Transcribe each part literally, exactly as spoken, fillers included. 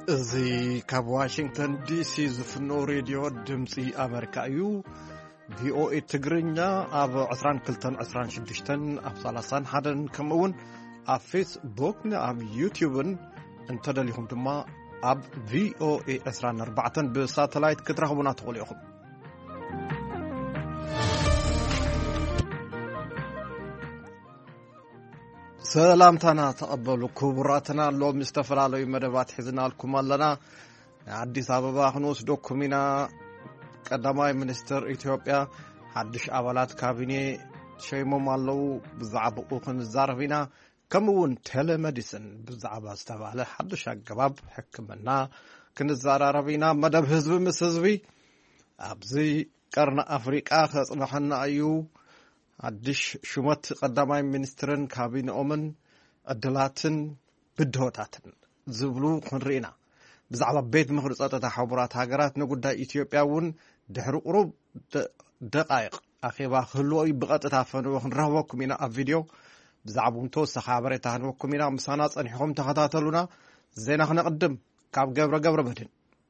زي كاب واشنطن دي سي زفنو راديو دمسي أمريكا يو في او اي تجرينيا أب عشرين كلتن عشرين شدشتن أب ثلاثين حدن كمون أب فيسبوك أب يوتيوبن انتدى لهم دما أب في او اي عشرين أربعة بساتلايت كترهمنا تقوليهم سلامتنا تقبلوا كبراتنا لو مستفرالو مدبات حزنا لكم لنا عديس أبابا خنوس دوكمينا قدماي منستر إثيوبيا حدش أولاد كابيني شيمو مالو بزعب أخن الزارفينا كمون تيليميديسن بزعب استفاله حدش أقباب حكمنا كن الزارفينا مدب حزب مس حزبي أبزي قرن أفريقيا خصنحنا أيو عدش شمت قدماي منسترن كابين أمن الدلاتن بدهوتاتن زبلو خنرينا بزعب بيت مخرصات تحورات هاجرات نقول إثيوبيا ون دحر قرب دقائق أخيبا خلوي بقت تافنو خنرهوكم هنا الفيديو بزعبون توس خبرة تهنوكم هنا مسانات أنحهم تخطاتلونا زين خنا قدم كاب جبر جبر بدن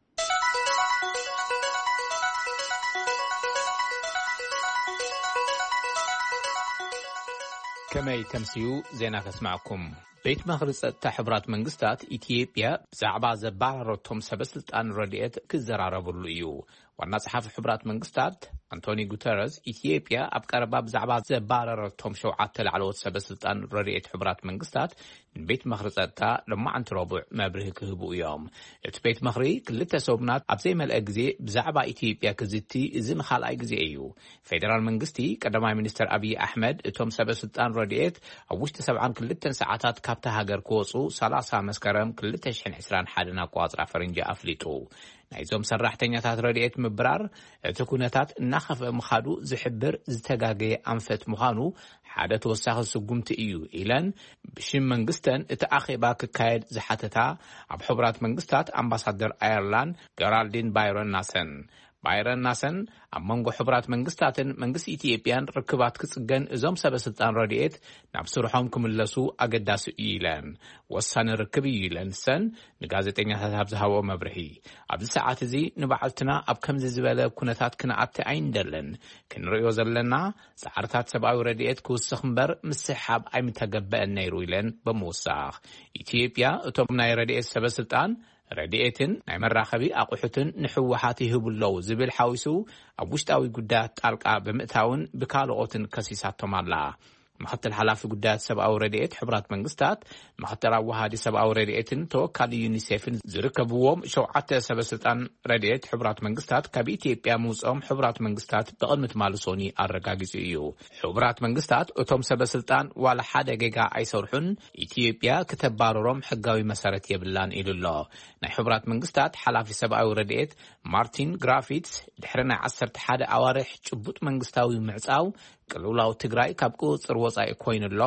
كما يتمسيو زينا تسمعكم بيت مخرصة تحبرات منغستات إثيوبيا بزعبا زبارتهم سبسلطان رديت كزراربو ليو وانا صحافي حبرات منغستات أنتوني غوتيريز إثيوبيا أبقربا بزعبا زبارتهم شوعات العلوات سبسلطان رديت حبرات منغستات بيت مخرصة لما عن ترابع مبره كهبو يوم بيت مخري كلتا سوبنات أبزي ملأجزي بزعبا إثيوبيا كزيتي إزن خالع جزي أيو فيدرال منغستي قدماي منستر أبي أحمد توم سبسلطان رديت أوشت سبعان كلتا ساعتات كابتا هاجر كوصو سلاسة مسكرم كلتا شحن حسران حالنا قواطر فرنجا أفليتو نايزوم سرحتنياتات رديت مبرار تكونتات نخف مخادو زحبر زتغاغي أنفت مخانو حادة توساخ سقومت إيو إيلان بشم منغستان اتأخيبا ككايد زحاتتا عب حبرات منغستات أمباسادر أيرلان جرالدين بايرون ناسن بايرن ناسن أمانغو حبرات منغستاتن منغس إثيوبيان ركبات كسجن إزام سبسلطان رديت نبصرهم كملسو أقداسو إيلان وصان ركبي إيلان سن نغازتين يتهاب زهاو مبرهي عبد الساعات زي نبعلتنا أب كم زبالة كنتات كنعات عين درلن كن رئيو زلنا سعرتات سبعو رديت كوسخنبر مسحاب أي متقبأ النيرو إيلان بموساخ إثيوبيا اتومناي رديت سبسلطان رديئتن ناي مراخبي أقوحتن نحوحاتي هبلو زبل حاويسو أبوشتاوي قدات طالقا بمئتاون بكالوغوتن كسيسات تمالا مخطر حلافي قدات سبعو رديئت حبرات منغستات مخطر عوهادي سبعو رديئتن توكالي يونيسيفن زركبوهم شوعات سبسلطان رديئت حبرات منغستات كابي إثيوبيا موزقهم حبرات منغستات بقلمت مالسوني الرقاقيزو إيو حبرات منغستات أتوم سبسلطان والا حادة جيغا أيسورحن إثيوبيا كتبارورهم حقاوي مسارت يبلان إلو الله ناي حبرات منغستات حلافي سبعو رديئت مارتين غرافيتس دحرنا عسرت حادة أوارح جبوت منغستاوي معصاو قلولاو تግራይ ካብ ቁፅር ወፃኢ ኮይኑሎ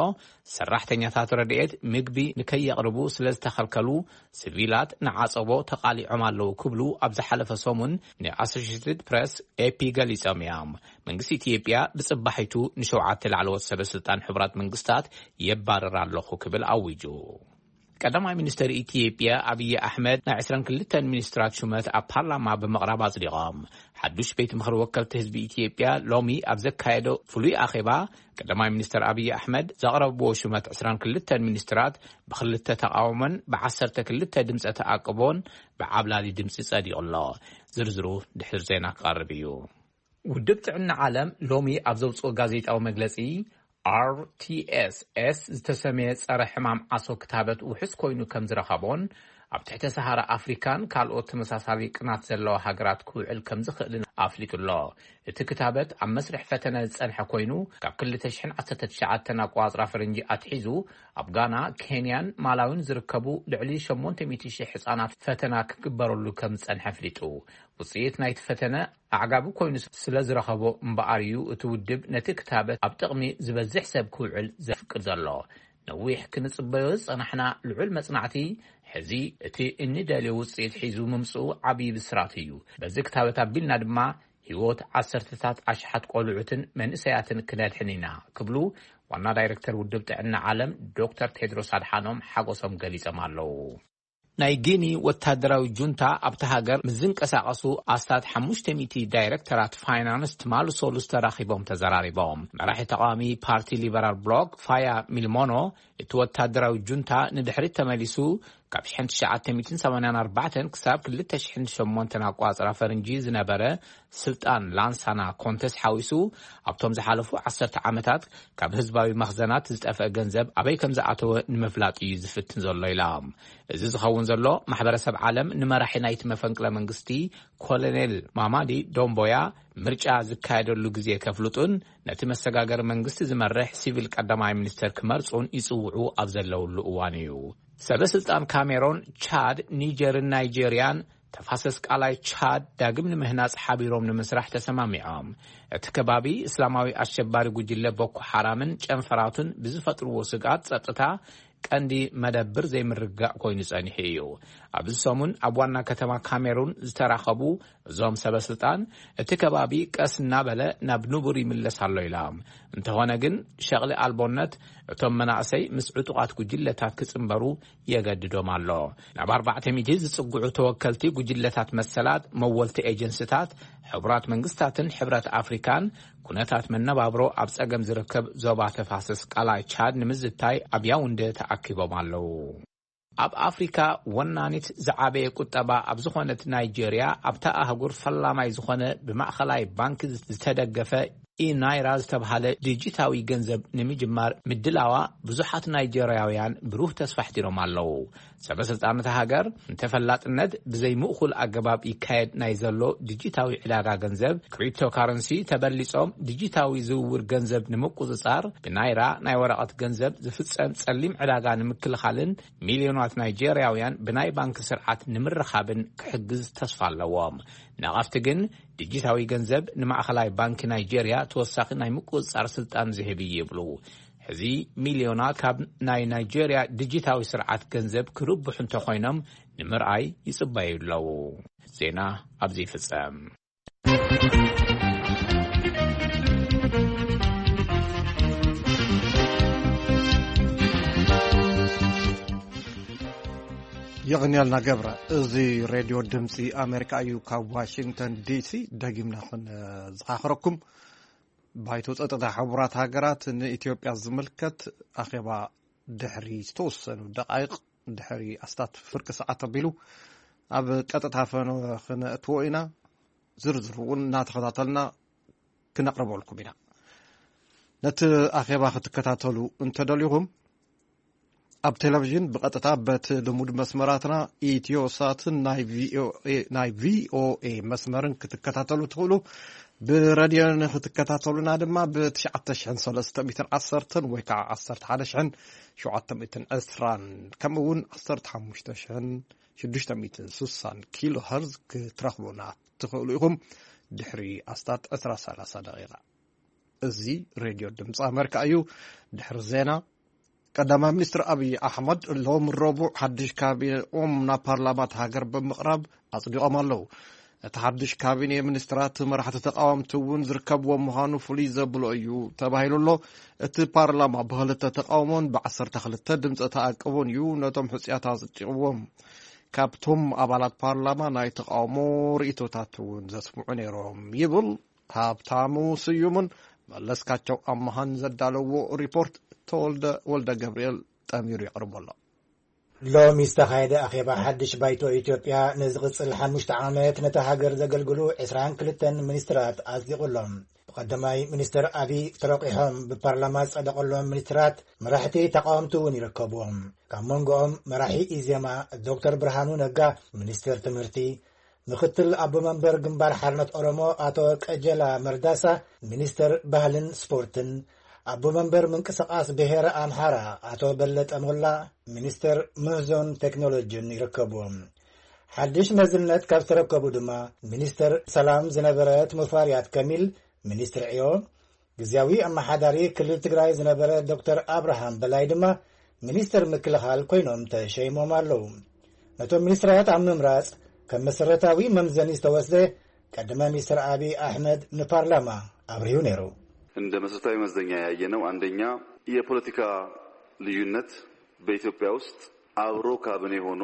ሰራሕተኛታት ረድኤት ምግቢ ንከይ يقرቡ ስለዝተኸልከሉ ሲቪላት ንዓጸቦ ተቃሊዖም ኣለው ክብሉ ኣብ ዝሓለፈ ሰሙን ንኣሶሺየትድ ፕሬስ ኤፒ ገሊፆም እዮም መንግስቲ ኢትዮጵያ ብጽባሒቱ ንሸውዓተ ላዕለዎት ሰበስልጣን ሕብራት መንግስታት የባረር ኣለኹ ክብል ኣውጁ قدماي منستر إثيوبيا أبي أحمد نعسران كلتن منسترات شمات أبارلاما بمقربة صديقام حدوش بيت مخر وكلت حزب إثيوبيا لومي أبزك كايدو فلوي آخبا قدماي منستر أبي أحمد زغرب بو شمات عسران كلتن منسترات بخلتة تقاومن بعسرت كلتة دمسة تأقبون بعبلالي دمسة صديق الله زرزرو دحر زينا قاربيو ودبت عنا عالم لومي أبزوصو غازيت أو مجلسي آر تي إس إس ዝተሰመየ ጸረ ሕማም ዓሶ ክታበት ውሕስ ኮይኑ ከም ዝረኸቦን ኣብ ትሕተ ሰሃራ ኣፍሪካን ካልኦት ተመሳሳሊ ቅናት ዘለዎ ሃገራት ክውዕል ከም ዝኽእል ኣፍሊጡሎ እቲ ክታበት ኣብ መስርሕ ፈተነ ዝጸንሐ ኮይኑ ካብ ክልተ ሽሕን ዓሰርተ ትሽዓተ ኣቆጻጽራ ፈረንጂ ኣትሒዙ ኣብ ጋና ኬንያን ማላዊን ዝርከቡ ልዕሊ ሸሞንተ ሚእቲ ሽሕ ህጻናት ፈተና ክግበረሉ ከም ዝጸንሐ ኣፍሊጡ ውጽኢት ናይቲ ፈተነ ኣዕጋቢ ኮይኑ ስለ ዝረኸቦ እምበኣር እዩ እቲ ውድብ ነቲ ክታበት ኣብ ጥቕሚ ዝበዝሕ ሰብ ክውዕል ዘፍቅድ ዘሎ نويح كنصبيو صنحنا العلم صنعتي حزي اتي اني دالي وصيت حيزو ممصو عبي بسراتيو بزك تابتا بيلنا دما هيوت عشرتات اشحات قلعتن من سياتن كناد حنينا كبلو وانا دايركتور ودبت عنا عالم دكتور تيدروس ادحانوم حقوسهم غليصم الله ናይ ጊኒ ወታደራዊ ጁንታ ኣብታ ሃገር ምዝንቀሳቀሱ ኣስታት ሓሙሽተ ሚእቲ ዳይሬክተራት ፋይናንስ ትማሉ ሶሉስ ተራኺቦም ተዘራሪቦም መራሒ ተቃዋሚ ፓርቲ ሊበራል ብሎክ ፋያ ሚልሞኖ እቲ ወታደራዊ ጁንታ ንድሕሪት ተመሊሱ ካብ ألف وتسعمائة وثمانية وثمانين ክሳብ ألفين وثمانية ኣቋፅራ ፈረንጂ ዝነበረ ስልጣን ላንሳና ኮንተስ ሓዊሱ ኣብቶም ዝሓለፉ عشرة ዓመታት ካብ ህዝባዊ መኽዘናት ዝጠፍአ ገንዘብ ኣበይ ከም ዝኣተወ ንምፍላጥ እዩ ዝፍትን ዘሎ ኢሎም እዚ ዝኸውን ዘሎ ማሕበረሰብ ዓለም ንመራሒ ናይቲ መፈንቅለ መንግስቲ ኮሎኔል ማማዲ ዶምቦያ ምርጫ ዝካየደሉ ግዜ ከፍልጡን ነቲ መሰጋገር መንግስቲ ዝመርሕ ሲቪል ቀዳማይ ሚኒስተር ክመርጹን ይጽውዑ ኣብ ዘለውሉ እዋን እዩ ሰበስልጣን ካሜሮን ቻድ ኒጀር ናይጄሪያን ተፋሰስ ቃላይ ቻድ ዳግም ንምህናጽ ሓቢሮም ንምስራሕ ተሰማሚዖም እቲ ከባቢ እስላማዊ አሸባሪ ጉጅለ ቦኮ ሐራምን ጨንፈራቱን ብዝፈጥርዎ ስጋት ጸጥታ ቀንዲ መደብር ዘይምርጋዕ ኮይኑ ጸኒሑ እዩ ኣብዚ ሰሙን ኣብ ዋና ከተማ ካሜሩን ዝተራኸቡ እዞም ሰበስልጣን እቲ ከባቢ ቀስና በለ ናብ ንቡር ይምለስ ኣሎ ኢሎም እንተኾነ ግን ሸቕሊ ኣልቦነት እቶም መናእሰይ ምስ ዕጡቓት ጉጅለታት ክጽምበሩ የገድዶም ኣሎ ናብ أربعة مئة ዝጽጉዑ ተወከልቲ ጉጅለታት መሰላት መወልቲ ኤጀንሲታት ሕብራት መንግስታትን ሕብራት ኣፍሪካን ኩነታት መነባብሮ ኣብ ጸገም ዝርከብ ዞባ ተፋሰስ ቃላይ ቻድ ንምዝታይ ኣብ ያውንደ ተኣኪቦም ኣለዉ ኣብ አፍሪካ ወናኒት ዝዓበየ ቁጠባ ኣብ ዝኾነት ናይጄሪያ ኣብታ ኣህጉር ፈላማይ ዝኾነ ብማእኸላይ ባንክ ዝተደገፈ ኢናይራ ዝተባሃለ ዲጂታዊ ገንዘብ ንምጅማር ምድላዋ ብዙሓት ናይጄሪያውያን ብሩህ ተስፋ ሕቲሮም ኣለዉ ሰበስልጣናት ሃገር እንተፈላጥነት ብዘይ ምእኹል ኣገባብ ይካየድ ናይ ዘሎ ዲጂታዊ ዕዳጋ ገንዘብ ክሪፕቶካረንሲ ተበሊጾም ዲጂታዊ ዝውውር ገንዘብ ንምቁጽጻር ብናይራ ናይ ወረቐት ገንዘብ ዝፍጸም ጸሊም ዕዳጋ ንምክልኻልን ሚልዮናት ናይጄሪያውያን ብናይ ባንክ ስርዓት ንምርኻብን ክሕግዝ ተስፋ ኣለዎም ነቐፍቲ ግን ዲጂታዊ ገንዘብ ንማእኸላይ ባንኪ ናይጄሪያ ተወሳኺ ናይ ምቁጽጻር ስልጣን ዝህብ ይብሉ ሕዚ ሚልዮናት ካብ ናይ ናይጄሪያ ዲጂታዊ ስርዓት ገንዘብ ክርብሑ እንተኾይኖም ንምርኣይ ይጽበዩ ኣለዉ ዜና ኣብዚ ይፍጸም يغنيلنا قبرة ازي راديو دمسي امريكا ايو كاب واشنطن دي سي داقيمنا خن زخاخركم بايتو تقطع حبرات هاقرات ان اثيوبيا زملكت اخيبا دحري ستوسن دقائق دحري استات فرق ساعات بيلو اب قطعها فنو خن توينا زرزرون ناتخذاتلنا كنقربوا لكم هنا نت اخيبا ختكتاتلو انت دليهم اب تلفزيون بقطعه بت لمود مسمراتنا ايتيو ساتن ناي في او اي ناي في او اي مسمرن كتكتاتلو تقولو براديو كتكتاتلونا دما ب تسعة ثلاثة عشر ويكا عشرة حداشر شعات مئتين أسران كمون عشرة خمسة شدشت مئتين سوسان كيلو هرز كترخبونا تقولوهم دحري أستات أسرة ثلاثة دقيقة ازي راديو دمس امريكا ايو دحر زينا قدما مستر أبي أحمد اللهم الربع حدش كابينة أمنا برلمانات هاجر بمقرب أصدقهم الله تحدش كابينة منسترات مرحلة تقاوم تون زركب ومهانو فليزة بلويو تباهيل الله ات برلمان بهلة تقاومون بعصر تخلت تدم تتأكبون يو نتم حسيات هذا كابتم أبالات برلمان اي تقاومو رئيتو تاتون زسمعني روم يبل هابتامو سيومن ملسكاتشو أمهان زدالو ريبورت تولد ولد جبريل تأمير يقرب الله لو مستخايد أخيبا حدش بايتو إثيوبيا نزغص الحمش تعامات نتهاجر زقلقلو عسران كلتن منسترات أصدق لهم قدماي منستر أبي ترقيهم ببرلمان صدق لهم منسترات مراحتي تقاومتون يركبوهم كمونغوهم مراحي إزيما الدكتور برهانو نقا منستر تمرتي مختل أبو منبر جنبار حرنة أورمو أتوك أجلا مرداسة منستر بهلن سبورتن أبو منبر من كسقاس بهير أمحارة أتو بلت أمولا منستر مهزون تكنولوجين يركبوهم حدش مزلنات كاف تركبو دما منستر سلام زنبرات مفاريات كامل منستر عيو جزاوي أما حداري كل تقراي زنبرات دكتور أبراهام بلاي دما منستر مكلخال كوينوم تشيمو مالو نتو منسترات عم مراس كمسرتاوي ممزن يستوسده قدما منستر أبي أحمد نبارلما أبريو نيرو እንደ መሰረታዊ መዝደኛ ያየነው አንደኛ የፖለቲካ ልዩነት በኢትዮጵያ ውስጥ አብሮ ካቢኔ ሆኖ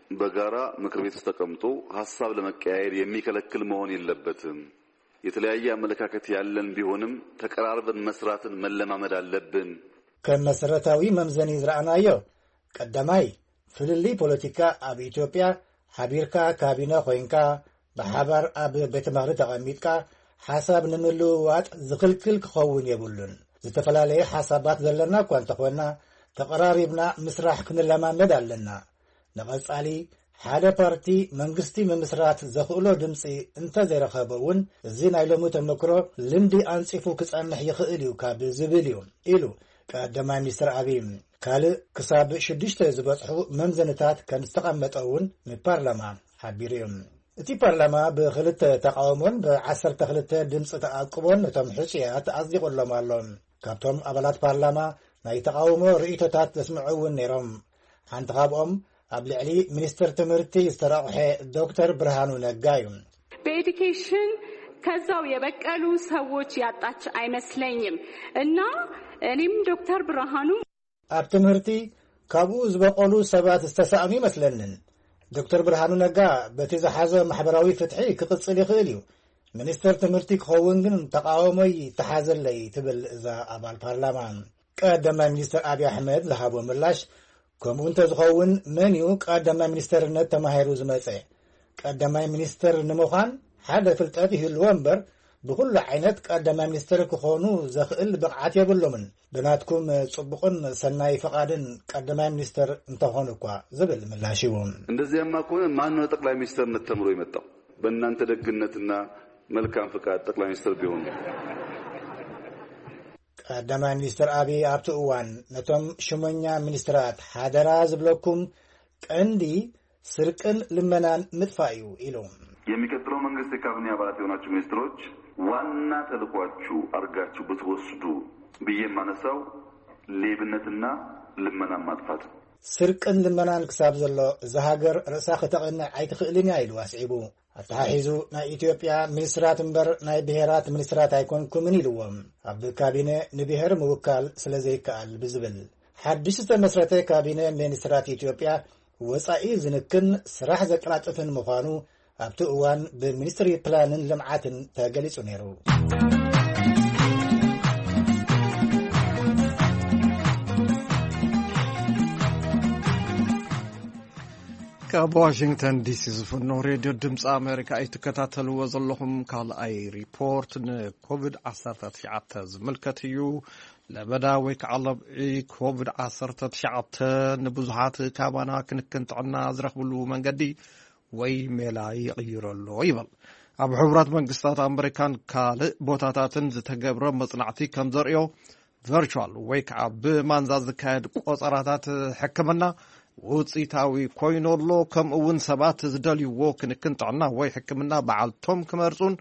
በጋራ ምክር ቤት ውስጥ ተቀምጦ ሐሳብ ለመቀያየር የሚከለክል መሆን የለበትም። የተለያየ አመለካከት ያለን ቢሆንም ተቀራርበን መስራትን መለማመድ አለብን። ከመሰረታዊ መምዘኒ ዝራእናዮ ቀዳማይ ፍልሊ ፖለቲካ ኣብ ኢትዮጵያ ሓቢርካ ካቢነ ኮይንካ ብሓባር ኣብ ቤተ ምክሪ ተቐሚጥካ ሓሳብ ንምልውዋጥ ዝኽልክል ክኸውን የብሉን። ዝተፈላለዩ ሓሳባት ዘለና እኳ እንተኾና ተቀራሪብና ምስራሕ ክንለማመድ ኣለና። ንቐጻሊ ሓደ ፓርቲ መንግስቲ ምምስራት ዘኽእሎ ድምፂ እንተዘይረኸበ እውን እዚ ናይ ሎሚ ተመክሮ ልምዲ ኣንፂፉ ክጸንሕ ይኽእል እዩ ካብ ዝብል እዩ ኢሉ ቀዳማይ ሚኒስትር አብይ ካልእ ክሳብ ሽዱሽተ ዝበጽሑ መምዘንታት ከም ዝተቐመጠ እውን ንፓርላማ ሓቢሩ እዩ። እቲ ፓርላማ ብክልተ ተቃውሞን ብዓሰርተ ክልተ ድምፂ ተኣቅቦን ነቶም ሕፁያት ኣጽዲቖሎም ኣሎ። ካብቶም ኣባላት ፓርላማ ናይ ተቃውሞ ርእይቶታት ዘስምዑ እውን ነይሮም። ሓንቲ ካብኦም ኣብ ልዕሊ ሚኒስትር ትምህርቲ ዝተረቕሐ ዶክተር ብርሃኑ ነጋ እዩ። በኤዱኬሽን ከዛው የበቀሉ ሰዎች ያጣች አይመስለኝም እና እኔም ዶክተር ብርሃኑ ኣብ ትምህርቲ ካብኡ ዝበቀሉ ሰባት ዝተሳእኑ ይመስለንን። ዶክተር ብርሃኑ ነጋ በቲ ዝሓዘ ማሕበራዊ ፍትሒ ክቅጽል ይኽእል እዩ። ሚኒስትር ትምህርቲ ክኸውን ግን ተቃወሞይ ተሓዘለይ ትብል እዛ ኣባል ፓርላማ። ቀዳማይ ሚኒስትር አብይ አሕመድ ዝሃቦ ምላሽ ከምኡ እንተዝኸውን መን እዩ ቀዳማይ ሚኒስትርነት ተማሂሩ ዝመፀ? ቀዳማይ ሚኒስትር ንምዃን ሓደ ፍልጠት ይህልዎ እምበር ብኩሉ ዓይነት ቀዳማይ ሚኒስትር ክኾኑ ዘኽእል ብቕዓት የብሎምን። ብናትኩም ጽቡቕን ሰናይ ፈቃድን ቀዳማይ ሚኒስትር እንተኾኑ እኳ ዝብል ምላሽ እዩ። እንደዚያማ ከሆነ ማን ነው ጠቅላይ ሚኒስትርነት ተምሮ የመጣው? በእናንተ ደግነትና መልካም ፈቃድ ጠቅላይ ሚኒስትር ቢሆን። ቀዳማይ ሚኒስትር አብይ ኣብቲ እዋን ነቶም ሽሞኛ ሚኒስትራት ሓደራ ዝብለኩም ቀንዲ ስርቅን ልመናን ምጥፋእ እዩ ኢሉ የሚቀጥለው መንግስት የካቢኔ አባላት የሆናችሁ ሚኒስትሮች ዋና ተልኳችሁ አርጋችሁ ብትወስዱ ብዬ ማነሳው ሌብነትና ልመና ማጥፋት። ስርቅን ልመናን ክሳብ ዘሎ ዘሃገር ርእሳ ከተቀንዕ ኣይትኽእልን ኢሉ ኣስዒቡ ኣተሓሒዙ ናይ ኢትዮጵያ ሚኒስትራት እምበር ናይ ብሔራት ሚኒስትራት ኣይኮንኩምን ኢልዎም ኣብ ካቢነ ንብሔር ምውካል ስለ ዘይከኣል ብዝብል ሓድሽ ዝተመስረተ ካቢነ ሚኒስትራት ኢትዮጵያ ወፃኢ ዝንክን ስራሕ ዘቀላጥፍን ምዃኑ ኣብቲ እዋን ብሚኒስትሪ ፕላንን ልምዓትን ተገሊጹ ነይሩ። ካብ ዋሽንግተን ዲሲ ዝፍኖ ሬድዮ ድምፂ ኣሜሪካ እትከታተልዎ ዘለኹም ካልኣይ ሪፖርት ንኮቪድ ዓሰርተ ትሽዓተ ዝምልከት እዩ። ለበዳ ወይ ከዓ ለብዒ ኮቪድ ዓሰርተ ትሽዓተ ንብዙሓት ካባና ክንክን ጥዕና ዝረኽብሉ መንገዲ ወይ ሜላ ይቕይረሎ ይብል። ኣብ ሕቡራት መንግስታት ኣሜሪካን ካልእ ቦታታትን ዝተገብረ መጽናዕቲ ከም ዘርእዮ ቨርቹዋል ወይ ከዓ ብማንዛ ዝካየድ ቆፀራታት ሕክምና ውፅኢታዊ ኮይኑሎ ከምኡ እውን ሰባት ዝደልይዎ ክንክን ጥዕና ወይ ሕክምና በዓልቶም ክመርጹን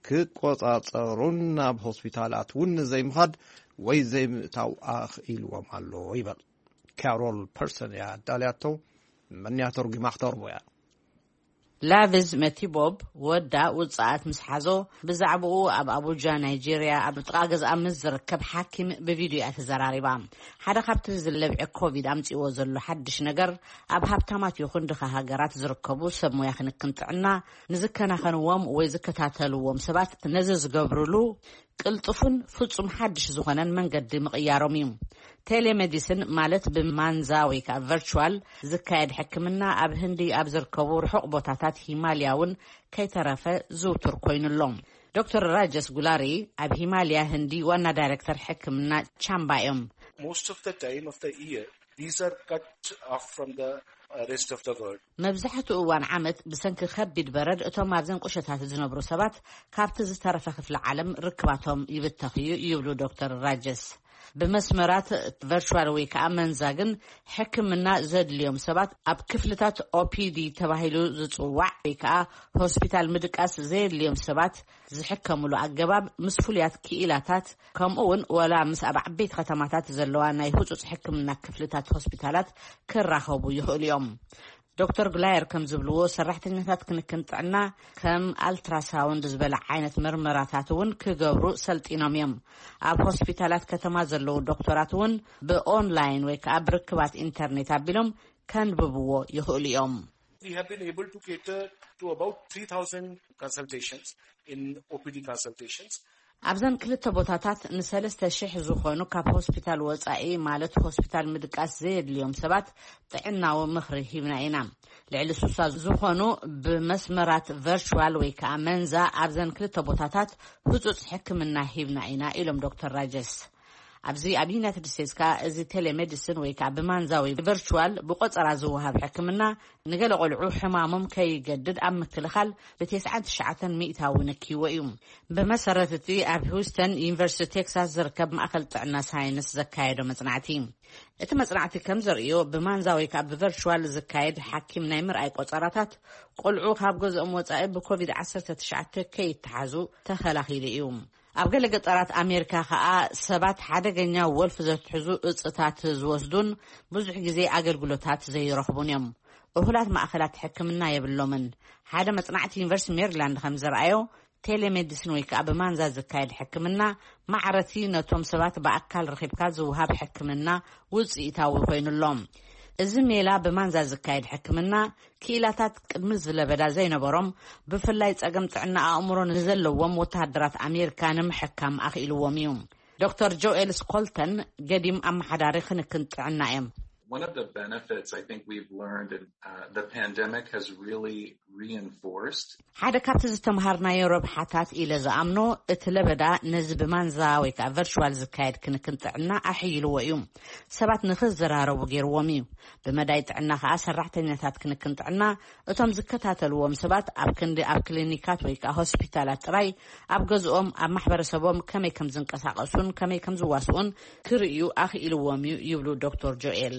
ክቆጻጸሩን ናብ ሆስፒታላት እውን ዘይምኻድ ወይ ዘይምእታው ኣኽኢልዎም ኣሎ ይብል። ካሮል ፐርሰን እያ ዳልያቶ መንያ ተርጉማ ክተርቦ እያ። ላቪዝ መቲቦብ ወዳ ውፅኣት ምስ ሓዞ ብዛዕባኡ ኣብ ኣቡጃ ናይጄርያ ኣብ ጥቓ ገዝኣ ምስ ዝርከብ ሓኪም ብቪድዮ ተዘራሪባ ሓደ ካብቲ ዝለብዐ ኮቪድ ኣምፂዎ ዘሎ ሓድሽ ነገር ኣብ ሃብታማት ይኹን ድኻ ሃገራት ዝርከቡ ሰብ ሞያ ክንክን ጥዕና ንዝከናኸንዎም ወይ ዝከታተልዎም ሰባት ነዚ ዝገብርሉ ቅልጥፉን ፍጹም ሓድሽ ዝኾነን መንገዲ ምቕያሮም እዩ። ቴሌሜዲሲን ማለት ብማንዛ ወይ ከዓ ቨርቹዋል ዝካየድ ሕክምና ኣብ ህንዲ ኣብ ዝርከቡ ርሑቕ ቦታታት ሂማልያ እውን ከይተረፈ ዝውቱር ኮይኑሎም። ዶክተር ራጀስ ጉላሪ ኣብ ሂማልያ ህንዲ ዋና ዳይሬክተር ሕክምና ቻምባ እዮም። Most of the time of the year these are cut off from the rest of the world. መብዛሕትኡ እዋን ዓመት ብሰንኪ ከቢድ በረድ እቶም ኣብዘን ቁሸታት ዝነብሩ ሰባት ካብቲ ዝተረፈ ክፍሊ ዓለም ርክባቶም ይብተኽዩ ይብሉ ዶክተር ራጀስ። ብመስመራት ቨርቹዋል ወይ ከዓ መንዛግን ሕክምና ዘድልዮም ሰባት ኣብ ክፍልታት ኦፒዲ ተባሂሉ ዝጽዋዕ ወይ ከዓ ሆስፒታል ምድቃስ ዘድልዮም ሰባት ዝሕከምሉ ኣገባብ ምስ ፍሉያት ክኢላታት ከምኡውን ወላ ምስ ኣብ ዓበይቲ ከተማታት ዘለዋ ናይ ህጹጽ ሕክምና ክፍልታት ሆስፒታላት ክራኸቡ ይኽእሉ እዮም። ዶክተር ግላየር ከም ዝብልዎ ሰራሕተኛታት ክንክን ጥዕና ከም አልትራሳውንድ ዝበለ ዓይነት ምርመራታት እውን ክገብሩ ሰልጢኖም እዮም። ኣብ ሆስፒታላት ከተማ ዘለዉ ዶክተራት እውን ብኦንላይን ወይ ከዓ ብርክባት ኢንተርኔት ኣቢሎም ከንብብዎ ይኽእሉ እዮም። We have been able to cater to about three thousand consultations in O P D consultations. ኣብዘን ክልተ ቦታታት ንሰለስተ ሽሕ ዝኾኑ ካብ ሆስፒታል ወጻኢ ማለት ሆስፒታል ምድቃስ ዘየድልዮም ሰባት ጥዕናዊ ምኽሪ ሂብና ኢና ልዕሊ ስሳ ዝኾኑ ብመስመራት ቨርቹዋል ወይ ከዓ መንዛ ኣብዘን ክልተ ቦታታት ህጹጽ ሕክምና ሂብና ኢና ኢሎም ዶክተር ራጀስ ኣብዚ ኣብ ዩናይትድ ስቴትስ ካ እዚ ቴሌሜዲሲን ወይ ከዓ ብማንዛዊ ቨርቹዋል ብቆፀራ ዝወሃብ ሕክምና ንገለ ቆልዑ ሕማሞም ከይገድድ ኣብ ምክልኻል ብትስዓን ትሽዓተን ሚእታዊ ነኪዎ እዩ ብመሰረት እቲ ኣብ ሂውስተን ዩኒቨርሲቲ ቴክሳስ ዝርከብ ማእከል ጥዕና ሳይንስ ዘካየዶ መጽናዕቲ እቲ መጽናዕቲ ከም ዘርእዮ ብማንዛዊ ከዓ ብቨርቹዋል ዝካየድ ሓኪም ናይ ምርኣይ ቆፀራታት ቆልዑ ካብ ገዝኦም ወጻኢ ብኮቪድ ዓሰርተ ትሽዓተ ከይተሓዙ ተኸላኺሉ እዩ ኣብ ገለ ገጠራት ኣሜሪካ ከዓ ሰባት ሓደገኛ ወልፍ ዘትሕዙ እጽታት ዝወስዱን ብዙሕ ግዜ ኣገልግሎታት ዘይረኽቡን እዮም እሁላት ማእከላት ሕክምና የብሎምን ሓደ መጽናዕቲ ዩኒቨርሲቲ ሜሪላንድ ከም ዘርኣዮ ቴሌሜዲሲን ወይ ከዓ ብማንዛ ዝካየድ ሕክምና ማዕረቲ ነቶም ሰባት በኣካል ረኺብካ ዝውሃብ ሕክምና ውጽኢታዊ ኮይኑሎም እዚ ሜላ ብማንዛ ዝካየድ ሕክምና ክኢላታት ቅድሚ ዝለበዳ ዘይነበሮም ብፍላይ ጸገም ጥዕና ኣእምሮ ንዘለዎም ወተሃደራት ኣሜሪካ ንምሕካም ኣኽኢልዎም እዩ ዶክተር ጆኤል ስኮልተን ገዲም ኣመሓዳሪ ክንክን ጥዕና እዮም One of the benefits I think we've learned in uh, the pandemic has really reinforced ሓደ ካብቲ ዝተምሃርናዮ ረብሓታት ኢለ ዝኣምኖ እቲ ለበዳ ነዚ ብማንዛ ወይ ከዓ ቨርቹዋል ዝካየድ ክንክን ጥዕና ኣሕይልዎ እዩ ሰባት ንኽዘራረቡ ገይርዎም እዩ ብመዳይ ጥዕና ከዓ ሰራሕተኛታት ክንክን ጥዕና እቶም ዝከታተልዎም ሰባት ኣብ ክንዲ ኣብ ክሊኒካት ወይ ከዓ ሆስፒታላት ጥራይ ኣብ ገዝኦም ኣብ ማሕበረሰቦም ከመይ ከም ዝንቀሳቐሱን ከመይ ከም ዝዋስኡን ክርእዩ ኣኽኢልዎም እዩ ይብሉ ዶክተር ጆኤል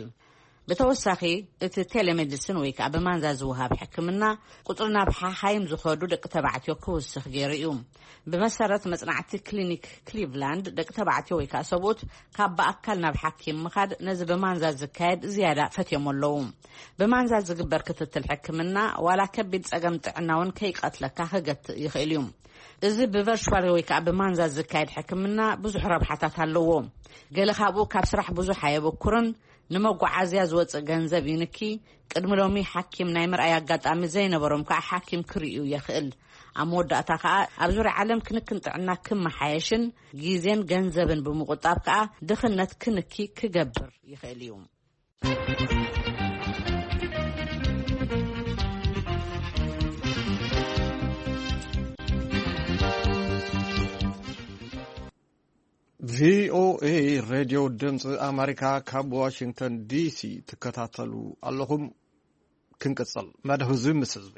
በተወሳኺ እቲ ቴሌሜዲሲን ወይ ከዓ ብማንዛ ዝውሃብ ሕክምና ቁጥርና ብሓሓይም ዝኸዱ ደቂ ተባዕትዮ ክውስኽ ገይሩ እዩ ብመሰረት መጽናዕቲ ክሊኒክ ክሊቭላንድ ደቂ ተባዕትዮ ወይ ከዓ ሰብኡት ካብ በኣካል ናብ ሓኪም ምኻድ ነዚ ብማንዛ ዝካየድ ዝያዳ ፈትዮም ኣለዉ ብማንዛ ዝግበር ክትትል ሕክምና ዋላ ከቢድ ጸገም ጥዕናውን ከይቀትለካ ክገትእ ይኽእል እዩ እዚ ብቨርቹዋል ወይ ከዓ ብማንዛ ዝካየድ ሕክምና ብዙሕ ረብሓታት ኣለዎ ገለ ካብኡ ካብ ስራሕ ብዙሕ ኣይበኩርን ንመጓዓዝያ ዝወፅእ ገንዘብ ይንኪ ቅድሚ ሎሚ ሓኪም ናይ ምርኣይ ኣጋጣሚ ዘይነበሮም ከዓ ሓኪም ክርእዩ ይኽእል ኣብ መወዳእታ ከዓ ኣብ ዙርያ ዓለም ክንክን ጥዕና ክመሓየሽን ግዜን ገንዘብን ብምቁጣብ ከዓ ድኽነት ክንኪ ክገብር ይኽእል እዩ ቪኦኤ ሬዲዮ ድምፂ ኣሜሪካ ካብ ዋሽንግተን ዲሲ ትከታተሉ ኣለኹም ክንቅጽል መደብ ህዝቢ ምስ ህዝቢ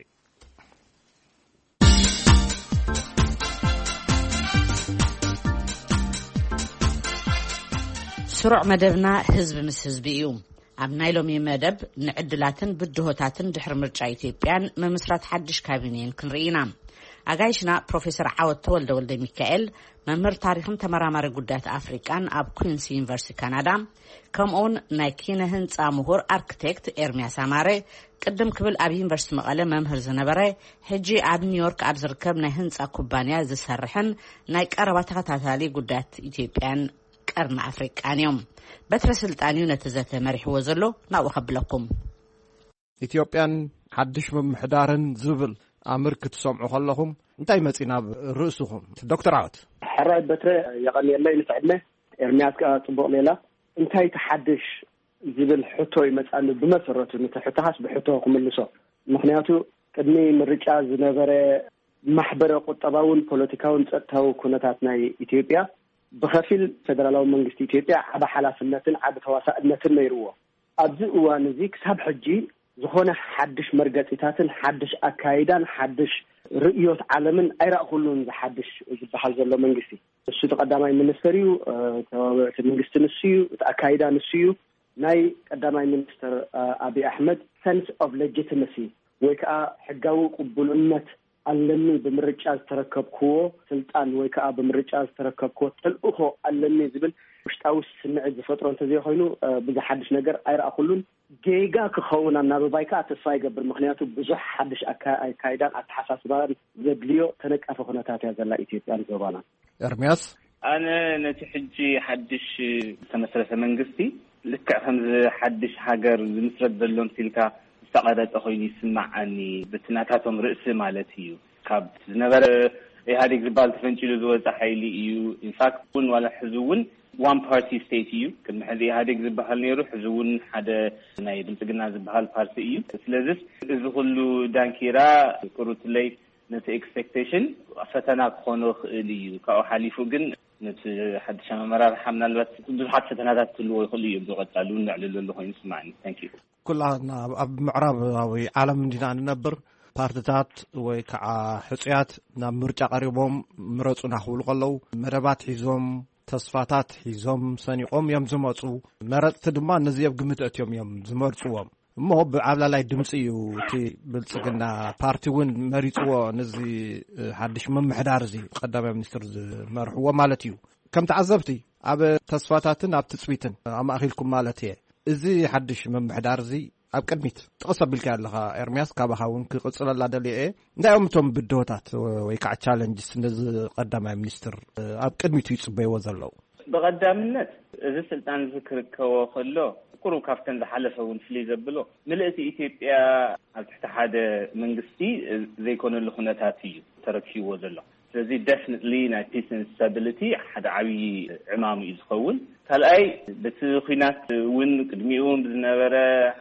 ስሩዕ መደብና ህዝቢ ምስ ህዝቢ እዩ ኣብ ናይ ሎሚ መደብ ንዕድላትን ብድሆታትን ድሕሪ ምርጫ ኢትዮጵያን መምስራት ሓድሽ ካቢኔን ክንርኢና ኣጋይሽና ፕሮፌሰር ዓወት ተወልደ ወልደ ሚካኤል መምህር ታሪኽን ተመራማሪ ጉዳያት ኣፍሪቃን ኣብ ኩዊንስ ዩኒቨርሲቲ ካናዳ ከምኡውን ናይ ኪነ ህንፃ ምሁር ኣርክቴክት ኤርሚያስ ኣማረ ቅድም ክብል ኣብ ዩኒቨርሲቲ መቐለ መምህር ዝነበረ ሕጂ ኣብ ኒውዮርክ ኣብ ዝርከብ ናይ ህንፃ ኩባንያ ዝሰርሕን ናይ ቀረባ ተኸታታሊ ጉዳያት ኢትዮጵያን ቀርኒ ኣፍሪቃን እዮም በትረ ስልጣን እዩ ነቲ ዘተ መሪሕዎ ዘሎ ናብኡ ከብለኩም ኢትዮጵያን ሓድሽ ምምሕዳርን ዝብል ኣምር ክትሰምዑ ከለኹም እንታይ መፂና ርእስኹም ዶክተር ዓወት ሕራይ በትረ የቐኒየለይ ንስዕድመ ኤርሚያስ ከዓ ጽቡቕ ሌላ እንታይ ተሓድሽ ዝብል ሕቶ ይመጻሉ ብመሰረቱ ነቲ ሕቶሃስ ብሕቶ ክምልሶ ምክንያቱ ቅድሚ ምርጫ ዝነበረ ማሕበረ ቁጠባውን ፖለቲካውን ጸጥታዊ ኩነታት ናይ ኢትዮጵያ ብኸፊል ፌደራላዊ መንግስቲ ኢትዮጵያ ዓበ ሓላፍነትን ዓበ ተዋሳእነትን ነይርዎ ኣብዚ እዋን እዚ ክሳብ ሕጂ ዝኾነ ሓድሽ መርገፂታትን ሓድሽ ኣካይዳን ሓድሽ ርእዮት ዓለምን ኣይራእኹሉን ዝሓድሽ ዝበሃል ዘሎ መንግስቲ እሱ ተቀዳማይ ሚኒስተር እዩ ተዋበዕቲ መንግስቲ ንሱ እዩ ኣካይዳ ንሱ እዩ ናይ ቀዳማይ ሚኒስተር አብይ አሕመድ sense of legitimacy ወይ ከዓ ሕጋዊ ቅቡልነት ኣለኒ ብምርጫ ዝተረከብክዎ ስልጣን ወይ ከዓ ብምርጫ ዝተረከብክዎ ተልእኾ ኣለኒ ዝብል ውሽጣዊ ስምዒት ዝፈጥሮ እንተዘይ ኮይኑ ብዙሕ ነገር ኣይራእኹሉን ጌጋ ክኸውን እናበባይካ ተስፋ ይገብር ምክንያቱ ብዙሕ ሓድሽ ኣካይዳን ኣተሓሳስባን ዘድልዮ ተነቃፈ ኩነታት እያ ዘላ ኢትዮጵያን ዘባና ኤርሚያስ ኣነ ነቲ ሕጂ ሓድሽ ተመስረተ መንግስቲ ልክዕ ከምዚ ሓድሽ ሃገር ዝምስረት ዘሎ ሲልካ ዝተቐረጸ ኮይኑ ይስማዓኒ ብትናታቶም ርእሲ ማለት እዩ ካብ ዝነበረ ኢህአዴግ ዝበሃል ተፈንጭሉ ዝወፀ ሓይሊ እዩ ኢንፋክት እውን ዋላ ሕዚ እውን ዋን ፓርቲ ስቴት እዩ ቅድሚ ሕዚ ኢህአዴግ ዝበሃል ነይሩ ሕዚ እውን ሓደ ናይ ብልጽግና ዝበሃል ፓርቲ እዩ ስለዚ እዚ ኩሉ ዳንኪራ ቁሩትለይ ነቲ ኤክስፔክቴሽን ፈተና ክኾኑ ክእል እዩ ካብኡ ሓሊፉ ግን ነቲ ሓድሽ ኣመራርሓ ምናልባት ብዙሓት ፈተናታት ትልዎ ይኽእሉ እዮም ዝቐጻሉ ንዕልሉ ኣሎ ኮይኑ ይስማዓኒ ታንኪዩ ኩላና ኣብ ምዕራባዊ ዓለም እንዲና ንነብር ፓርቲታት ወይ ከዓ ሕጽያት ናብ ምርጫ ቀሪቦም ምረጹና ክብሉ ከለዉ መደባት ሒዞም ተስፋታት ሒዞም ሰኒቆም እዮም ዝመፁ መረፅቲ ድማ ነዚኦም ግምት እትዮም እዮም ዝመርፅዎም እሞ ብዓብላላይ ድምፂ እዩ እቲ ብልጽግና ፓርቲ እውን መሪፅዎ ነዚ ሓድሽ ምምሕዳር እዚ ቀዳማይ ሚኒስትር ዝመርሕዎ ማለት እዩ ከም ተዓዘብቲ ኣብ ተስፋታትን ኣብ ትፅቢትን ኣማእኺልኩም ማለት እየ እዚ ሓድሽ ምምሕዳር እዚ ኣብ ቅድሚት ተቐሰብልካ ኣለኻ ኤርምያስ ካባኻ እውን ክቕፅለላ ደልየ እንዳዮም እቶም ብድሆታት ወይ ከዓ ቻለንጅስ ነዚ ቀዳማይ ሚኒስትር ኣብ ቅድሚቱ ይፅበይዎ ዘለዉ ብቐዳምነት እዚ ስልጣን ዝክርከቦ ከሎ ቁሩብ ካብተን ዝሓለፈ እውን ፍልይ ዘብሎ ምልእቲ ኢትዮጵያ ኣብ ትሕቲ ሓደ መንግስቲ ዘይኮነሉ ኩነታት እዩ ተረኪብዎ ዘሎ ስለዚ ደፍኒትሊ ናይ ፒስ ኤንድ ስታቢሊቲ ሓደ ዓብዪ ዕማሙ እዩ ዝኸውን ካልኣይ በቲ ኩናት እውን ቅድሚኡ ብዝነበረ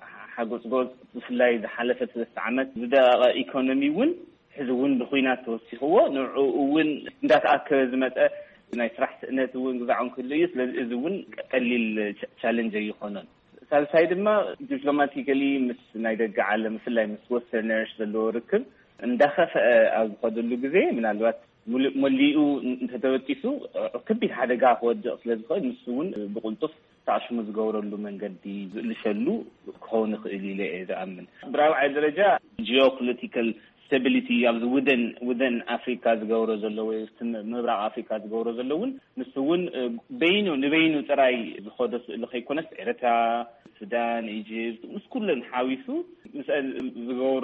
ሓጎፅጎፅ ብፍላይ ዝሓለፈ ሰለስተ ዓመት ዝደቐቐ ኢኮኖሚ እውን ሕዚ እውን ብኩናት ተወሲኽዎ ንዕኡ እውን እንዳተኣከበ ዝመፀ ናይ ስራሕ ስእነት እውን ግዛዖም ክህሉ እዩ ስለዚ እዚ እውን ቀሊል ቻለንጅ ኣይኮነን ሳልሳይ ድማ ዲፕሎማቲካሊ ምስ ናይ ደገ ዓለም ብፍላይ ምስ ወስተርነርስ ዘለዎ ርክብ እንዳኸፍአ ኣብ ዝኸደሉ ግዜ ምናልባት መሊኡ እንተተበጢሱ ከቢድ ሓደጋ ክወድቕ ስለዝኽእል ንሱ እውን ብቁልጡፍ ተኣሽሙ ዝገብረሉ መንገዲ ዝእልሸሉ ክኸውን ይኽእል ኢለ እየ ዝኣምን ብራብዓይ ደረጃ ጂኦፖለቲካል ስታቢሊቲ ኣብዚ ውደን ውደን ኣፍሪካ ዝገብሮ ዘሎ ወይ ምብራቕ ኣፍሪካ ዝገብሮ ዘሎ እውን ንሱ እውን በይኑ ንበይኑ ጥራይ ዝኸዶ ስእሊ ከይኮነስ ኤርትራ ሱዳን ኢጅፕት ምስ ኩለን ሓዊሱ ምስአን ዝገብሮ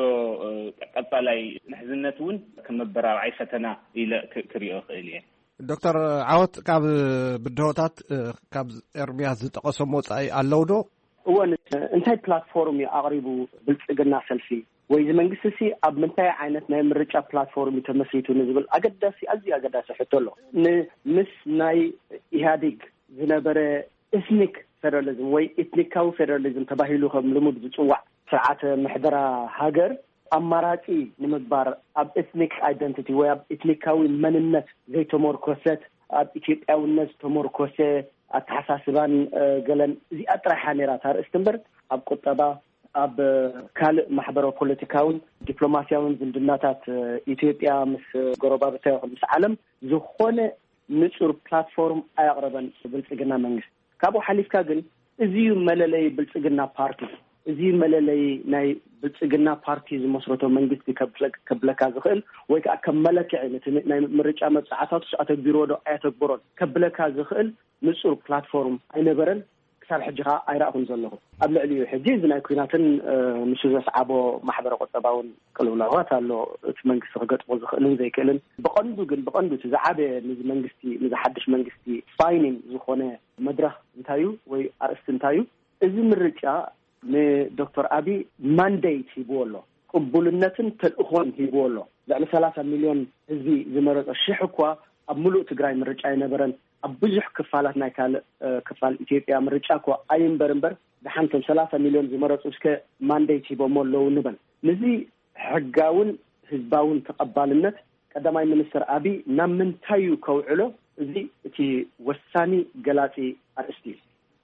ቀጻላይ ምሕዝነት እውን ከም መበራብዓይ ፈተና ኢለ ክሪኦ ክእል እየ ዶክተር ዓወት ካብ ብድሆታት ካብ ኤርምያስ ዝጠቐሶም ወፃኢ ኣለዉ ዶ እወን እንታይ ፕላትፎርም እዩ ኣቕሪቡ ብልጽግና ሰልፊ ወይ መንግስቲ ሲ ኣብ ምንታይ ዓይነት ናይ ምርጫ ፕላትፎርም ተመስሪቱ ንዝብል ኣገዳሲ ኣዝዩ ኣገዳሲ ሕቶ ኣሎ ምስ ናይ ኢህአዴግ ዝነበረ ኤትኒክ ፌደራሊዝም ወይ ኤትኒካዊ ፌደራሊዝም ተባሂሉ ከም ልሙድ ዝፅዋዕ ስርዓተ ምሕደራ ሃገር ኣማራፂ ንምግባር ኣብ ኤትኒክ አይደንቲቲ ወይ ኣብ ኤትኒካዊ መንነት ዘይተመርኮሰት ኣብ ኢትዮጵያውነት ተመርኮሰ ኣተሓሳስባን ገለን እዚኣ ጥራይ ሓኔራ ታርእስቲ እምበር ኣብ ቁጠባ ኣብ ካልእ ማሕበራዊ ፖለቲካውን ዲፕሎማስያውን ዝምድናታት ኢትዮጵያ ምስ ጎረባብታ ምስ ዓለም ዝኾነ ንጹር ፕላትፎርም ኣያቕረበን ብልጽግና መንግስቲ ካብኡ ሓሊፍካ ግን እዚዩ መለለይ ብልጽግና ፓርቲ እዚ መለለይ ናይ ብልጽግና ፓርቲ ዝመስረቶ መንግስቲ ከብለካ ዝኽእል ወይ ከዓ ከም መለክዒ ናይ ምርጫ መጽዓታት ኣተግቢሮ ዶ ኣያተግብሮን ከብለካ ዝኽእል ንጹር ፕላትፎርም ኣይነበረን ክሳብ ሕጂ ኸ ኣይረኣኹን ዘለኹ ኣብ ልዕሊኡ ሕጂ እዚ ናይ ኩናትን ንሱ ዘስዓቦ ማሕበረ ቁጠባውን ቅልውላዋት ኣሎ እቲ መንግስቲ ክገጥሞ ዝኽእልን ዘይክእልን ብቐንዱ ግን ብቐንዱ እቲ ዝዓበየ ንዚ መንግስቲ ንዚ ሓድሽ መንግስቲ ፋይኒንግ ዝኾነ መድረኽ እንታይ እዩ ወይ ኣርእስቲ እንታይ እዩ እዚ ምርጫ ንዶክተር አብይ ማንዴት ሂብዎ ኣሎ ቅቡልነትን ተልእኾን ሂብዎ ኣሎ ልዕሊ ሰላሳ ሚልዮን ህዝቢ ዝመረፀ ሽሕ እኳ ኣብ ሙሉእ ትግራይ ምርጫ ይነበረን ኣብ ብዙሕ ክፋላት ናይ ካልእ ክፋል ኢትዮጵያ ምርጫ እኳ ኣይንበር እምበር ብሓንቶም ሰላሳ ሚልዮን ዝመረፁ እስከ ማንዴት ሂቦም ኣለዉ ንበል ነዚ ሕጋውን ህዝባውን ተቐባልነት ቀዳማይ ሚኒስትር አብይ ናብ ምንታይ እዩ ከውዕሎ እዚ እቲ ወሳኒ ገላፂ ኣርእስቲ እዩ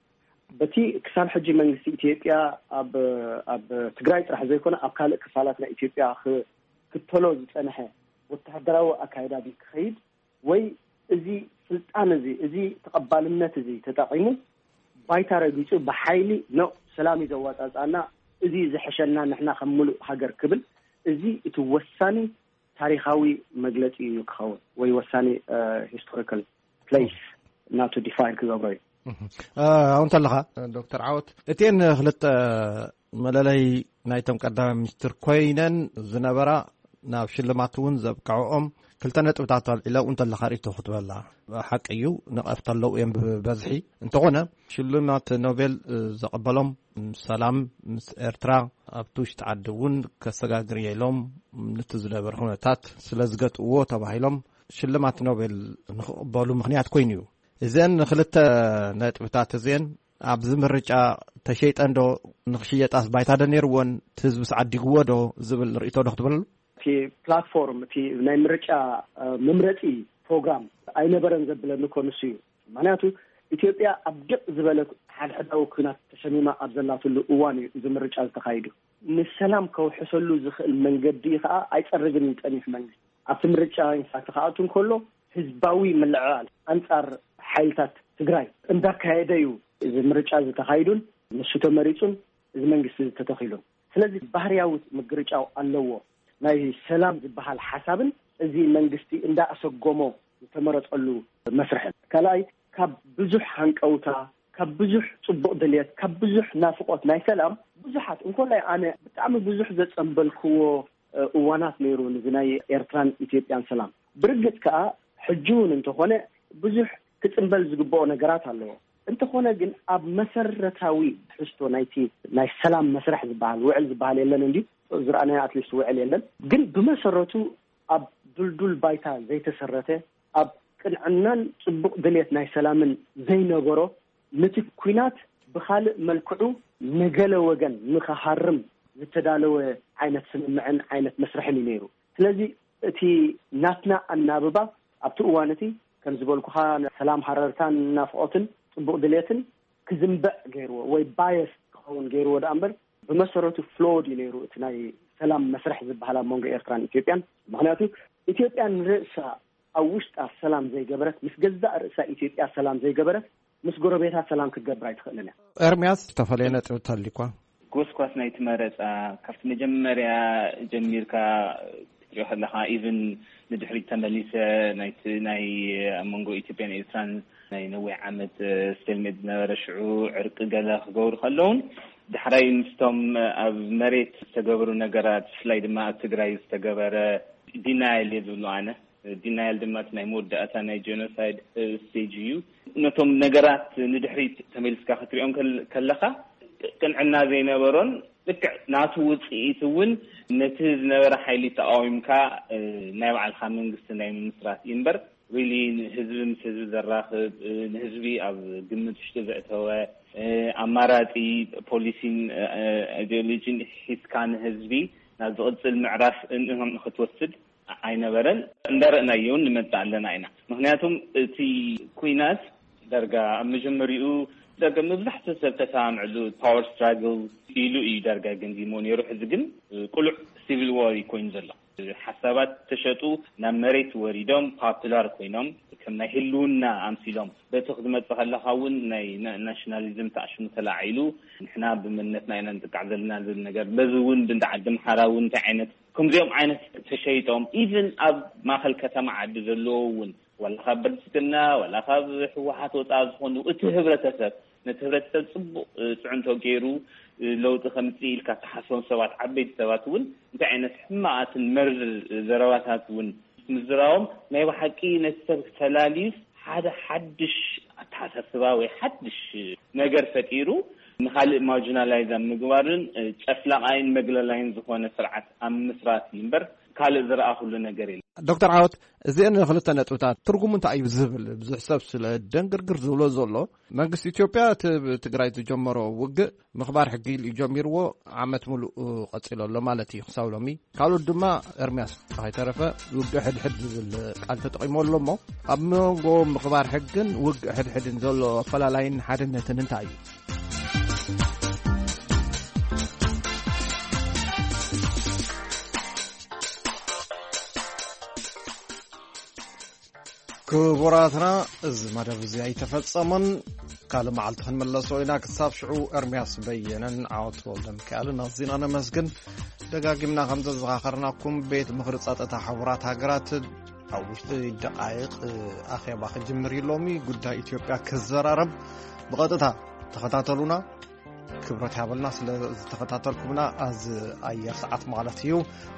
በቲ ክሳብ ሕጂ መንግስቲ ኢትዮጵያ ኣብ ኣብ ትግራይ ጥራሕ ዘይኮነ ኣብ ካልእ ክፋላት ናይ ኢትዮጵያ ክትተሎ ዝፀንሐ ወተሃደራዊ ኣካይዳ ክኸይድ ወይ እዚ ስልጣን እዚ እዚ ተቐባልነት እዚ ተጠቂሙ ባይታ ረጊፁ ብሓይሊ ነው ሰላም እዩ ዘዋፃፃና እዚ ዝሕሸና ንሕና ከም ሙሉእ ሃገር ክብል እዚ እቲ ወሳኒ ታሪኻዊ መግለፂ እዩ ክኸውን ወይ ወሳኒ ሂስቶሪካል ፕሌስ ናቱ ዲፋይን ክገብሮ እዩ ኣሁን ተለኻ ዶክተር ዓወት እቴን ክልተ መለለይ ናይቶም ቀዳማይ ሚኒስትር ኮይነን ዝነበራ ናብ ሽልማት እውን ዘብቅዖም ክልተ ነጥብታት ኣልዒለው እንተለኻ ሪእቶ ክትበላ ሓቂ እዩ ንቐፍቲ ኣለዉ እዮም ብበዝሒ እንተኾነ ሽልማት ኖቤል ዘቐበሎም ሰላም ምስ ኤርትራ ኣብቲ ውሽጢ ዓዲ እውን ከሰጋግር የኢሎም ነቲ ዝነበረ ኩነታት ስለ ዝገጥእዎ ተባሂሎም ሽልማት ኖቤል ንኽቕበሉ ምኽንያት ኮይኑ እዩ እዘን ንክልተ ነጥብታት እዚአን ኣብዚ ምርጫ ተሸይጠን ዶ ንኽሽየጣስ ባይታ ዶ ነይርዎን ህዝቢ ሰዓዲግዎ ዶ ዝብል ርእይቶ ዶ ክትበለሉ እቲ ፕላትፎርም እቲ ናይ ምርጫ መምረፂ ፕሮግራም ኣይነበረን ዘብለኒ ኮንሱ እዩ ምክንያቱ ኢትዮጵያ ኣብ ድቕ ዝበለት ሓድሕዳዊ ኩናት ተሸሚማ ኣብ ዘላትሉ እዋን እዩ እዚ ምርጫ ዝተኻይዱ ንሰላም ከውሕሰሉ ዝኽእል መንገዲ ከዓ ኣይፀርግን ይጠኒፍ መንግስቲ ኣብቲ ምርጫ ኢንፋክት ከኣቱ እንከሎ ህዝባዊ ምልዕዓል ኣንጻር ሓይልታት ትግራይ እንዳካየደ እዩ እዚ ምርጫ ዝተኻይዱን ንሱ ተመሪፁን እዚ መንግስቲ ዝተተኺሉን ስለዚ ባህርያዊ ምግርጫው ኣለዎ ናይ ሰላም ዝበሃል ሓሳብን እዚ መንግስቲ እንዳኣሰጎሞ ዝተመረፀሉ መስርሕ ካልኣይ ካብ ብዙሕ ሃንቀውታ ካብ ብዙሕ ፅቡቅ ድልየት ካብ ብዙሕ ናፍቆት ናይ ሰላም ብዙሓት እንኮላይ ኣነ ብጣዕሚ ብዙሕ ዘፀንበልክዎ እዋናት ነይሩ እዚ ናይ ኤርትራን ኢትዮጵያን ሰላም ብርግፅ ከዓ ሕጂውን እንተኾነ ብዙሕ ክፅንበል ዝግብኦ ነገራት ኣለዎ እንተኾነ ግን ኣብ መሰረታዊ ሕዝቶ ናይቲ ናይ ሰላም መስርሕ ዝበሃል ውዕል ዝበሃል የለን እንዲ ዝረኣናዮ ኣትሊስት ውዕል የለን ግን ብመሰረቱ ኣብ ዱልዱል ባይታ ዘይተሰረተ ኣብ ቅንዕናን ፅቡቅ ድልየት ናይ ሰላምን ዘይነበሮ ነቲ ኩናት ብካልእ መልክዑ ንገለ ወገን ንኸሃርም ዝተዳለወ ዓይነት ስምምዕን ዓይነት መስርሕን እዩ ነይሩ ስለዚ እቲ ናትና ኣናብባ ኣብቲ እዋን እቲ ከም ዝበልኩኻ ሰላም ሃረርታን ናፍቆትን ፅቡቅ ድልየትን ክዝንበዕ ገይርዎ ወይ ባየስ ክኸውን ገይርዎ ዳ እምበር ብመሰረቱ ፍሎድ እዩ ነይሩ እቲ ናይ ሰላም መስርሕ ዝበሃል ኣብ መንጎ ኤርትራን ኢትዮጵያን ምክንያቱ ኢትዮጵያን ርእሳ ኣብ ውሽጣ ሰላም ዘይገበረት ምስ ገዛእ ርእሳ ኢትዮጵያ ሰላም ዘይገበረት ምስ ጎረቤታት ሰላም ክትገብር ኣይትኽእልን እያ ኤርምያስ ዝተፈለየ ነጥቢ ተሊኳ ጎስኳስ ናይቲ መረፃ ካብቲ መጀመርያ ጀሚርካ ክትሪኦ ከለካ ኢቭን ንድሕሪት ተመሊሰ ናይቲ ናይ መንጎ ኢትዮጵያን ኤርትራን ናይ ነዊሕ ዓመት ስቴልሜት ዝነበረ ሽዑ ዕርቂ ገለ ክገብሩ ከለውን ድሕራይ ምስቶም ኣብ መሬት ዝተገበሩ ነገራት ብፍላይ ድማ ኣብ ትግራይ ዝተገበረ ዲናይል የብሉ ኣነ ዲናይል ድማ ናይ መወዳእታ ናይ ጄኖሳይድ ስቴጅ እዩ ነቶም ነገራት ንድሕሪት ተመሊስካ ክትሪኦም ከለካ ቅንዕና ዘይነበሮን ልክዕ ናቱ ውፅኢት እውን ነቲ ዝነበረ ሓይሊ ተቃዊምካ ናይ ባዕልካ መንግስቲ ናይ ምምስራት እምበር ሪሊ ህዝቢ ምስ ህዝቢ ዘራኽብ ንህዝቢ ኣብ ግምት ውሽጢ ዘእተወ ኣማራፂ ፖሊሲን ኢዲዮሎጂን ሒዝካ ንህዝቢ ናብ ዝቕፅል ምዕራፍ ንክትወስድ ኣይነበረን እንዳረእናዮ ንመፅእ ኣለና ኢና ምክንያቱም እቲ ኩናት ዳርጋ ኣብ መጀመሪኡ ዳርጋ መብዛሕትኡ ሰብ ተሰማምዕሉ ፓወር ስትራግል ኢሉ እዩ ዳርጋ ገንዚሞ ነይሩ ሕዚ ግን ቁሉዕ ሲቪል ዋር ኮይኑ ዘሎ ሓሳባት ተሸጡ ናብ መሬት ወሪዶም ፖፑላር ኮይኖም ከም ናይ ህልውና ኣምሲሎም በቲ ክመፅእ ከለካ እውን ናይ ናሽናሊዝም ተኣሽሙ ተላዒሉ ንሕና ብምነትና ኢና ንጥቃዕ ዘለና ዝብል ነገር በዚ እውን ብንዳዓዲ ምሓራ እውን እንታይ ዓይነት ከምዚኦም ዓይነት ተሸይጦም ኢቨን ኣብ ማእኸል ከተማ ዓዲ ዘለዎ እውን ወላ ካብ ብልፅግና ወላ ካብ ህወሓት ወፃኢ ዝኾኑ እቲ ህብረተሰብ ነቲ ህብረተሰብ ፅቡቅ ፅዕንቶ ገይሩ ለውጢ ከምፅእ ኢልካ ተሓስቦም ሰባት ዓበይቲ ሰባት እውን እንታይ ዓይነት ሕማቃትን መርዝ ዘረባታት እውን ምዝራቦም ናይ ባሓቂ ነቲ ሰብ ተላሊፍ ሓደ ሓድሽ ኣተሓሳስባ ወይ ሓድሽ ነገር ፈጢሩ ንኻልእ ማርጂናላይዝ ምግባርን ጨፍላቃይን መግለላይን ዝኾነ ስርዓት ኣብ ምስራት እምበር ካልእ ዝረአ ኩሉ ነገር የለ ዶክተር ዓወት እዚአን ክልተ ነጥብታት ትርጉሙ እንታይ እዩ ዝብል ብዙሕ ሰብ ስለ ደንግርግር ዝብሎ ዘሎ መንግስቲ ኢትዮጵያ ትግራይ ዝጀመሮ ውግእ ምኽባር ሕጊ ኢሉ ጀሚርዎ ዓመት ሙሉእ ቀፂሎ ኣሎ ማለት እዩ ክሳብ ሎሚ ካልኦት ድማ ኤርምያስ ተረፈ ውግእ ሕድሕድ ዝብል ቃል ተጠቂሞ ኣሎ እሞ ኣብ መንጎ ምኽባር ሕግን ውግእ ሕድሕድን ዘሎ ኣፈላላይን ሓድነትን እንታይ እዩ ክቡራትና እዚ መደብ እዚ ኣይተፈፀመን ካልእ መዓልቲ ክንመለሶ ኢና ክሳብ ሽዑ ኤርምያስ በየነን ዓወት ወልደ ሚካኤልን ኣዝና ነመስግን ደጋጊምና ከም ዘዘኻኸርናኩም ቤት ምክሪ ፀጥታ ሕቡራት ሃገራት ኣብ ውሽጢ ደቃይቕ ኣኼባ ክጅምር ሎሚ ጉዳይ ኢትዮጵያ ክዘራረብ ብቐጥታ ተኸታተሉና ክብረት ያበልና ስለ ዝተኸታተልኩምና ኣዝ ኣየር ሰዓት ማለት እዩ